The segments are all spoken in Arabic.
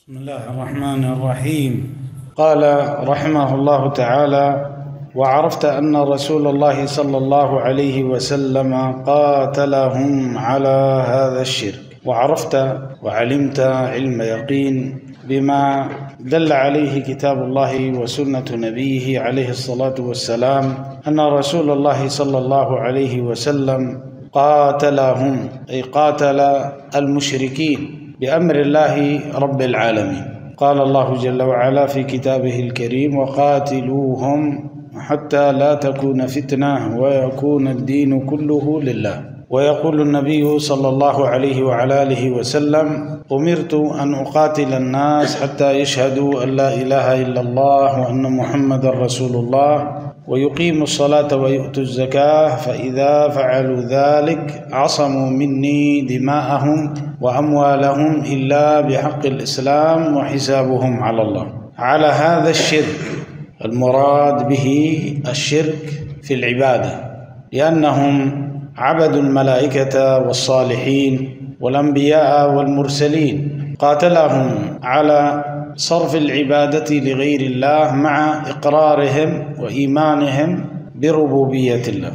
بسم الله الرحمن الرحيم. قال رحمه الله تعالى: وعرفت أن رسول الله صلى الله عليه وسلم قاتلهم على هذا الشرك. وعرفت وعلمت علم يقين بما دل عليه كتاب الله وسنة نبيه عليه الصلاة والسلام، أن رسول الله صلى الله عليه وسلم قاتلهم، أي قاتل المشركين بأمر الله رب العالمين. قال الله جل وعلا في كتابه الكريم: وقاتلوهم حتى لا تكون فتنة ويكون الدين كله لله. ويقول النبي صلى الله عليه وعلى آله وسلم: أمرت أن أقاتل الناس حتى يشهدوا أن لا إله إلا الله وأن محمد رسول الله ويقيموا الصلاة ويؤتوا الزكاة، فإذا فعلوا ذلك عصموا مني دماءهم وأموالهم إلا بحق الإسلام وحسابهم على الله. على هذا الشرك، المراد به الشرك في العبادة، لأنهم عبدوا الملائكة والصالحين والأنبياء والمرسلين. قاتلهم على صرف العبادة لغير الله مع إقرارهم وإيمانهم بربوبية الله،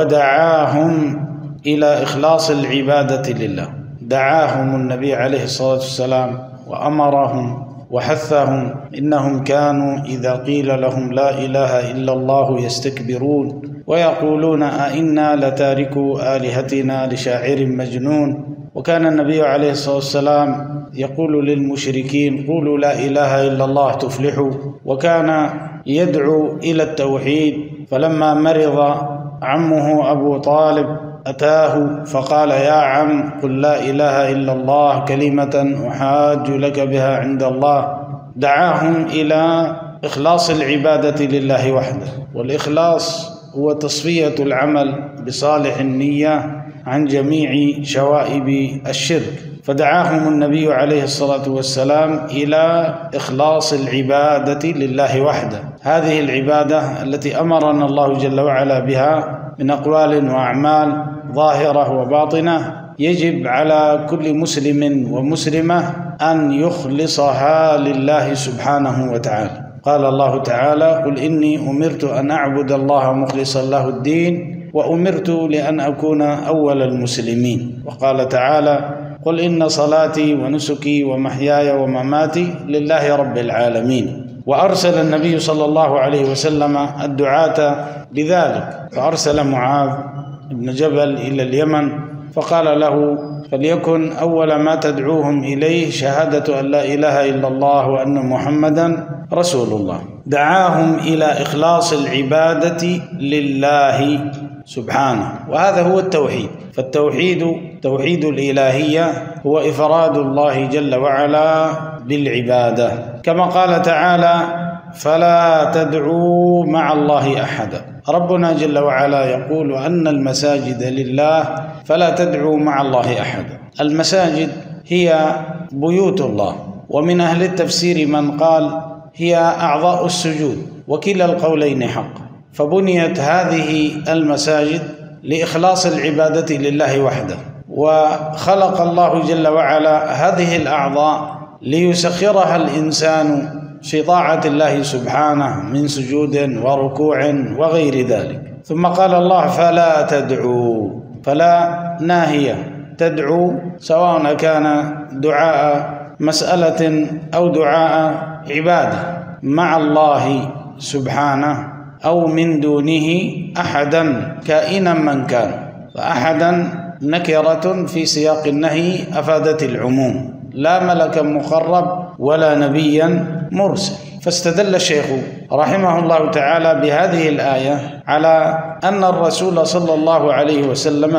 ودعاهم إلى إخلاص العبادة لله. دعاهم النبي عليه الصلاة والسلام وأمرهم وحثهم، إنهم كانوا إذا قيل لهم لا إله إلا الله يستكبرون ويقولون أئنا لتاركوا آلهتنا لشاعر مجنون. وكان النبي عليه الصلاة والسلام يقول للمشركين: قولوا لا إله إلا الله تفلحوا. وكان يدعو إلى التوحيد، فلما مرض عمه أبو طالب أتاه فقال: يا عم، قل لا إله إلا الله كلمة أحاج لك بها عند الله. دعاهم إلى إخلاص العبادة لله وحده، والإخلاص هو تصفية العمل بصالح النية عن جميع شوائب الشرك. فدعاهم النبي عليه الصلاة والسلام إلى إخلاص العبادة لله وحده. هذه العبادة التي أمرنا الله جل وعلا بها من أقوال وأعمال ظاهرة وباطنة، يجب على كل مسلم ومسلمة أن يخلصها لله سبحانه وتعالى. قال الله تعالى: قل إني أمرت أن أعبد الله مخلصا له الدين وأمرت لأن أكون أول المسلمين. وقال تعالى: قل إن صلاتي ونسكي ومحياي ومماتي لله رب العالمين. وأرسل النبي صلى الله عليه وسلم الدعاة بذلك، فأرسل معاذ بن جبل إلى اليمن فقال له: فليكن أول ما تدعوهم إليه شهادة أن لا إله إلا الله وأن محمدا رسول الله. دعاهم إلى إخلاص العبادة لله سبحانه، وهذا هو التوحيد. فالتوحيد توحيد الإلهية هو إفراد الله جل وعلا بالعبادة، كما قال تعالى: فلا تدعوا مع الله أحدا. ربنا جل وعلا يقول أن المساجد لله فلا تدعوا مع الله أحدا. المساجد هي بيوت الله، ومن أهل التفسير من قال هي أعضاء السجود، وكلا القولين حق. فبنيت هذه المساجد لإخلاص العبادة لله وحده، وخلق الله جل وعلا هذه الأعضاء ليسخرها الإنسان في طاعة الله سبحانه من سجود وركوع وغير ذلك. ثم قال الله: فلا تدعوا. فلا ناهية، تدعو سواء كان دعاء مسألة أو دعاء عبادة مع الله سبحانه أو من دونه أحدا كائنا من كان. فأحدا نكرة في سياق النهي أفادت العموم، لا ملكا مقرب ولا نبيا مرسل. فاستدل الشيخ رحمه الله تعالى بهذه الآية على أن الرسول صلى الله عليه وسلم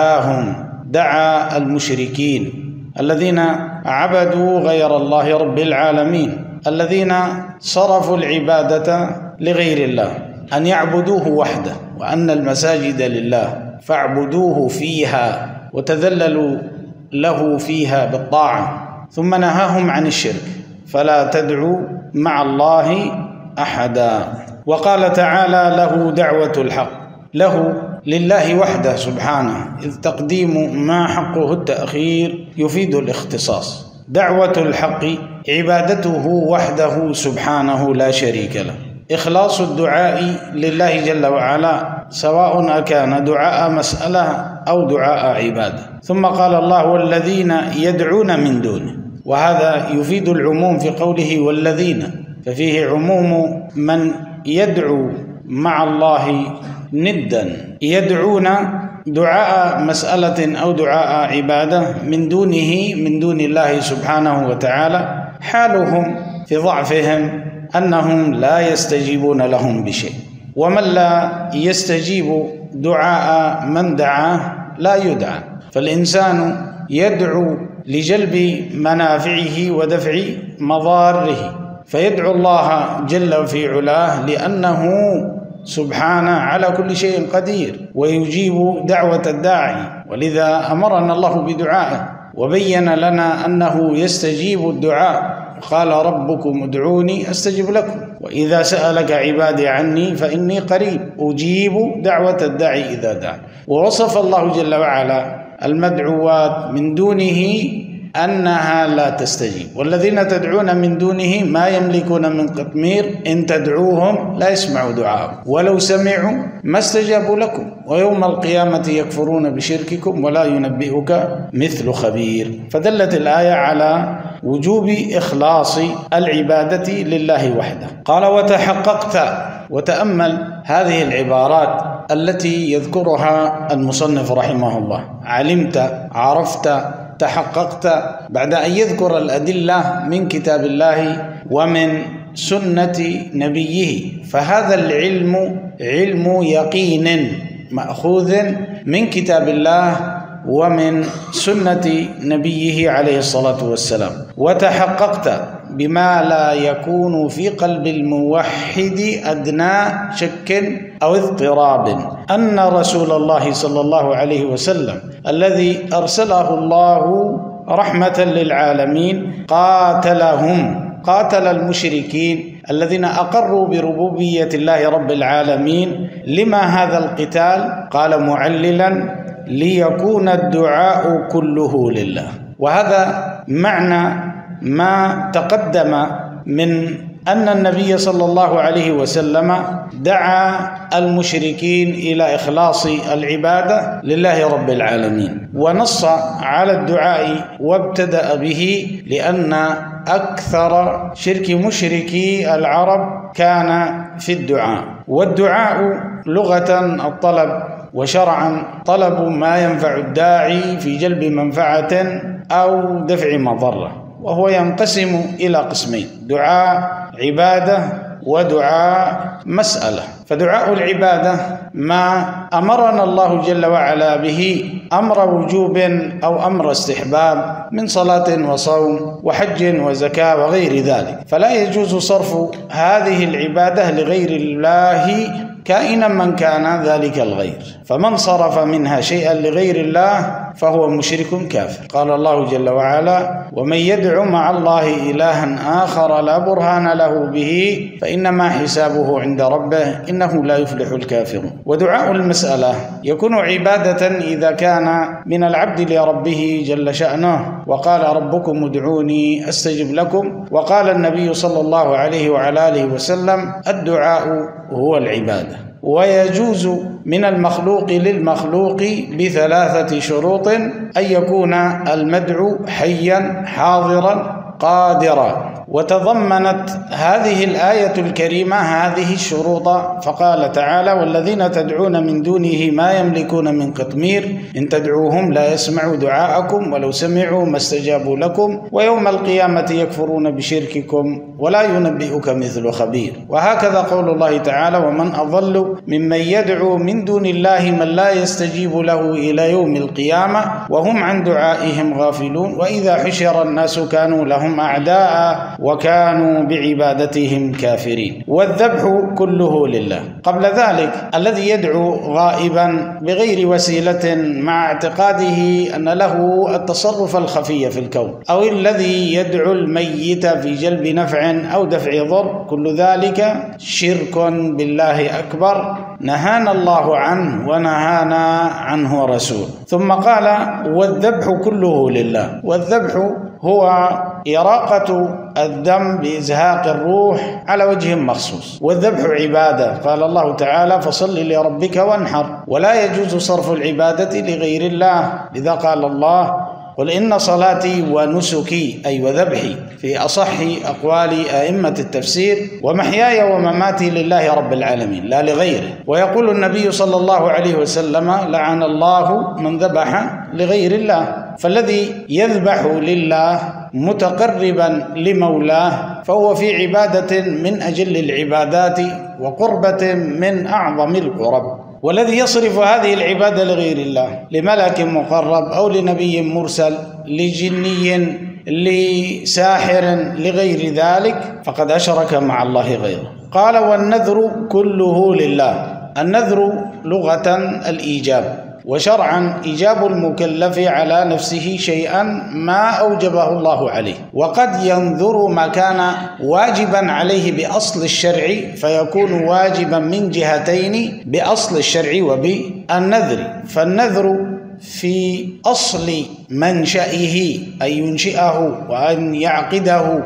دعا المشركين الذين عبدوا غير الله رب العالمين، الذين صرفوا العبادة لغير الله، أن يعبدوه وحده، وأن المساجد لله فاعبدوه فيها وتذللوا له فيها بالطاعة. ثم نهاهم عن الشرك: فلا تدعوا مع الله أحدا. وقال تعالى: له دعوة الحق. له لله وحده سبحانه، إذ تقديم ما حقه التأخير يفيد الاختصاص. دعوة الحق عبادته وحده سبحانه لا شريك له، إخلاص الدعاء لله جل وعلا سواء كان دعاء مسألة أو دعاء عبادة. ثم قال الله والذين يدعون من دونه، وهذا يفيد العموم في قوله والذين، ففيه عموم من يدعو مع الله ندا، يدعون دعاء مسألة أو دعاء عبادة من دون الله سبحانه وتعالى، حالهم في ضعفهم أنهم لا يستجيبون لهم بشيء، ومن لا يستجيب دعاء من دعاه لا يدعى، فالإنسان يدعو لجلب منافعه ودفع مضاره، فيدعو الله جل في علاه لأنه سبحانه على كل شيء قدير ويجيب دعوة الداعي، ولذا أمرنا الله بدعائه وبين لنا أنه يستجيب الدعاء، قال ربكم ادعوني أستجب لكم، وإذا سألك عبادي عني فإني قريب أجيب دعوة الداعي إذا دعا. ووصف الله جل وعلا المدعوات من دونه أنها لا تستجيب، والذين تدعون من دونه ما يملكون من قطمير، إن تدعوهم لا يسمعوا دعاءهم ولو سمعوا ما استجابوا لكم، ويوم القيامة يكفرون بشرككم ولا ينبئك مثل خبير. فدلت الآية على وجوب إخلاص العبادة لله وحده. قال وتحققت، وتأمل هذه العبارات التي يذكرها المصنف رحمه الله، علمت، عرفت، تحققت، بعد أن يذكر الأدلة من كتاب الله ومن سنة نبيه، فهذا العلم علم يقين مأخوذ من كتاب الله ومن سنة نبيه عليه الصلاة والسلام. وتحققت بما لا يكون في قلب الموحد أدنى شك أو اضطراب أن رسول الله صلى الله عليه وسلم الذي أرسله الله رحمة للعالمين قاتل المشركين الذين أقروا بربوبية الله رب العالمين. لما هذا القتال؟ قال معللا ليكون الدعاء كله لله. وهذا معنى ما تقدم من أن النبي صلى الله عليه وسلم دعا المشركين إلى إخلاص العبادة لله رب العالمين، ونص على الدعاء وابتدأ به، لأن أكثر شرك مشركي العرب كان في الدعاء. والدعاء لغة الطلب، وشرعا طلب ما ينفع الداعي في جلب منفعة أو دفع مضرة، وهو ينقسم إلى قسمين: دعاء عبادة ودعاء مسألة. فدعاء العبادة ما أمرنا الله جل وعلا به أمر وجوب أو أمر استحباب من صلاة وصوم وحج وزكاة وغير ذلك، فلا يجوز صرف هذه العبادة لغير الله كائنا من كان ذلك الغير، فمن صرف منها شيئا لغير الله فهو مشرك كافر. قال الله جل وعلا: ومن يدع مع الله إلها آخر لا برهان له به فإنما حسابه عند ربه إنه لا يفلح الكافرون. ودعاء المسألة يكون عبادة إذا كان من العبد لربه جل شأنه، وقال ربكم ادعوني أستجب لكم، وقال النبي صلى الله عليه وعلى آله وسلم: الدعاء هو العبادة. ويجوز من المخلوق للمخلوق بثلاثة شروط: أن يكون المدعو حيا حاضرا قادرا. وتضمنت هذه الآية الكريمة هذه الشروط، فقال تعالى: والذين تدعون من دونه ما يملكون من قطمير إن تدعوهم لا يسمعوا دعاءكم ولو سمعوا ما استجابوا لكم ويوم القيامة يكفرون بشرككم ولا ينبئك مثل خبير. وهكذا قول الله تعالى: ومن أضل ممن يدعو من دون الله من لا يستجيب له إلى يوم القيامة وهم عن دعائهم غافلون وإذا حشر الناس كانوا لهم أعداء وكانوا بعبادتهم كافرين. والذبح كله لله. قبل ذلك الذي يدعو غائبا بغير وسيلة مع اعتقاده أن له التصرف الخفي في الكون، أو الذي يدعو الميت في جلب نفع أو دفع ضر، كل ذلك شرك بالله أكبر نهانا الله عنه ونهانا عنه رسول. ثم قال: والذبح كله لله. والذبح هو إراقة الدم بإزهاق الروح على وجه مخصوص، والذبح عبادة. قال الله تعالى: فصل لربك وانحر. ولا يجوز صرف العبادة لغير الله، لذا قال الله: قل إن صلاتي ونسكي أي وذبحي في أصح أقوال أئمة التفسير ومحياي ومماتي لله رب العالمين لا لغيره. ويقول النبي صلى الله عليه وسلم: لعن الله من ذبح لغير الله. فالذي يذبح لله متقربا لمولاه فهو في عبادة من أجل العبادات وقربة من أعظم القرب. والذي يصرف هذه العبادة لغير الله، لملك مقرب أو لنبي مرسل، لجني، لساحر، لغير ذلك، فقد أشرك مع الله غيره. قال: والنذر كله لله. النذر لغة الإيجاب، وشرعا إيجاب المكلف على نفسه شيئا ما أوجبه الله عليه، وقد ينذر ما كان واجبا عليه بأصل الشرع فيكون واجبا من جهتين، بأصل الشرع وبالنذر. فالنذر في أصل منشئه أن ينشئه وأن يعقده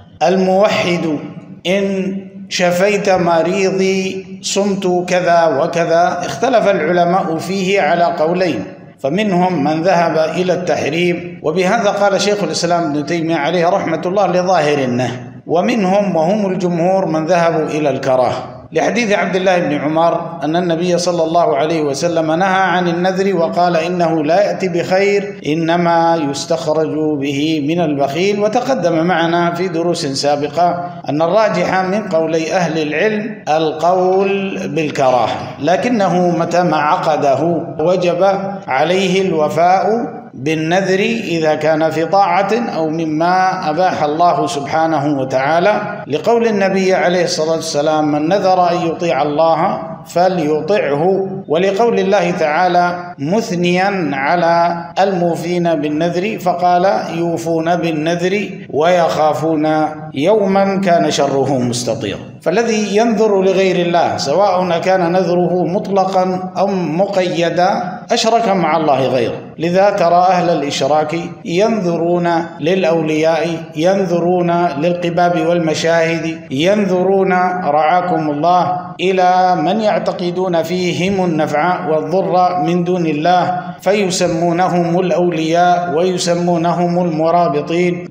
الموحد: إن شفيت مريضي صمت كذا وكذا. اختلف العلماء فيه على قولين، فمنهم من ذهب إلى التحريم، وبهذا قال شيخ الإسلام ابن تيمية عليه رحمة الله لظاهر النهي، ومنهم وهم الجمهور من ذهبوا إلى الكراهة، لحديث عبد الله بن عمر أن النبي صلى الله عليه وسلم نهى عن النذر وقال: إنه لا يأتي بخير، إنما يستخرج به من البخيل. وتقدم معنا في دروس سابقة أن الراجح من قولي أهل العلم القول بالكراهة، لكنه متى ما عقده وجب عليه الوفاء بالنذر إذا كان في طاعة أو مما أباح الله سبحانه وتعالى، لقول النبي عليه الصلاة والسلام: من نذر أن يطيع الله فليطعه، ولقول الله تعالى مثنيا على الموفين بالنذر فقال: يوفون بالنذر ويخافون يوما كان شره مستطيرا. فالذي ينذر لغير الله سواء كان نذره مطلقا أو مقيدا أشرك مع الله غيره. لذا ترى أهل الإشراك ينذرون للأولياء، ينذرون للقباب والمشاهد، ينذرون رعاكم الله إلى من يعتقدون فيهم النفع والضر من دون الله، فيسمونهم الأولياء ويسمونهم المرابطين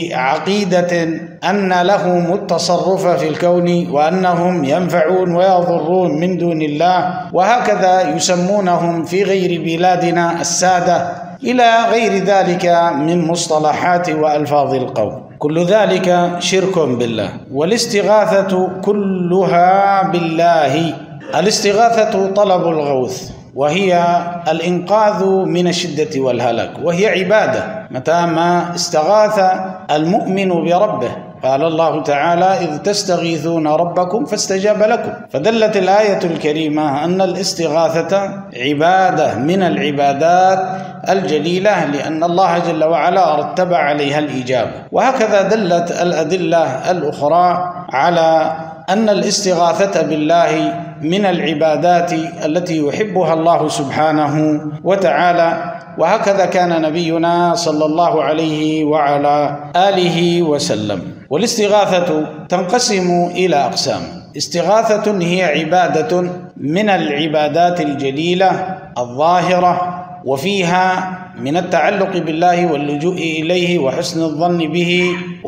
بعقيدة أن لهم التصرف في الكون وأنهم ينفعون ويضرون من دون الله، وهكذا يسمونهم في غير بلادنا السادة، إلى غير ذلك من مصطلحات وألفاظ القوم. كل ذلك شرك بالله. والاستغاثة كلها بالله. الاستغاثة طلب الغوث، وهي الإنقاذ من الشدة والهلاك، وهي عبادة متى ما استغاث المؤمن بربه. قال الله تعالى: إذ تستغيثون ربكم فاستجاب لكم. فدلت الآية الكريمة أن الاستغاثة عبادة من العبادات الجليلة، لأن الله جل وعلا رتب عليها الإجابة. وهكذا دلت الأدلة الأخرى على أن الاستغاثة بالله من العبادات التي يحبها الله سبحانه وتعالى. وهكذا كان نبينا صلى الله عليه وعلى آله وسلم. والاستغاثة تنقسم إلى أقسام. استغاثة هي عبادة من العبادات الجليلة الظاهرة، وفيها من التعلق بالله واللجوء إليه وحسن الظن به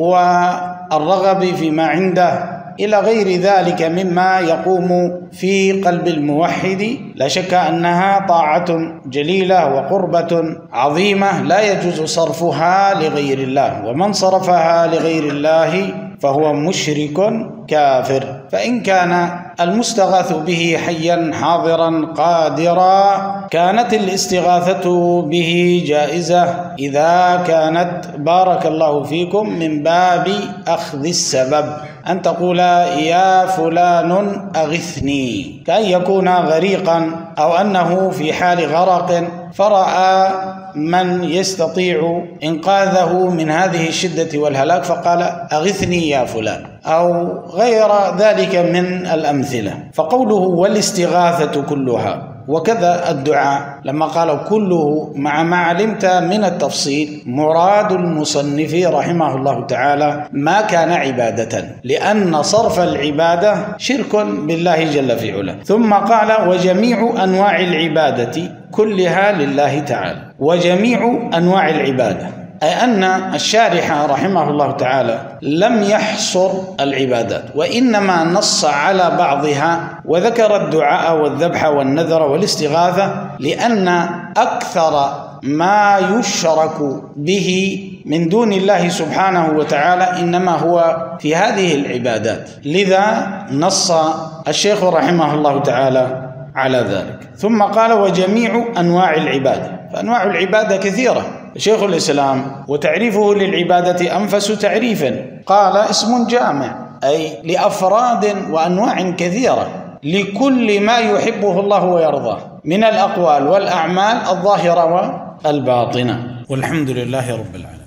والرغب فيما عنده إلى غير ذلك مما يقوم في قلب الموحد. لا شك أنها طاعة جليلة وقربة عظيمة لا يجوز صرفها لغير الله، ومن صرفها لغير الله فهو مشرك كافر. فإن كان المستغاث به حيا حاضرا قادرا كانت الاستغاثة به جائزة، إذا كانت بارك الله فيكم من باب أخذ السبب، أن تقول: يا فلان أغثني، كأن يكون غريقا أو أنه في حال غرق فرأى من يستطيع إنقاذه من هذه الشدة والهلاك فقال: أغثني يا فلان، أو غير ذلك من الأمثلة. فقوله والاستغاثة كلها وكذا الدعاء لما قال كله مع ما علمت من التفصيل مراد المصنف رحمه الله تعالى ما كان عبادة، لأن صرف العبادة شرك بالله جل في علاه. ثم قال وجميع أنواع العبادة كلها لله تعالى، وجميع أنواع العبادة، أي أن الشارح رحمه الله تعالى لم يحصر العبادات، وإنما نص على بعضها وذكر الدعاء والذبح والنذر والاستغاثة، لأن أكثر ما يشرك به من دون الله سبحانه وتعالى إنما هو في هذه العبادات، لذا نص الشيخ رحمه الله تعالى على ذلك. ثم قال وجميع أنواع العبادة، فأنواع العبادة كثيرة. شيخ الإسلام وتعريفه للعبادة أنفس تعريف، قال اسم جامع أي لأفراد وأنواع كثيرة لكل ما يحبه الله ويرضاه من الأقوال والأعمال الظاهرة والباطنة، والحمد لله رب العالمين.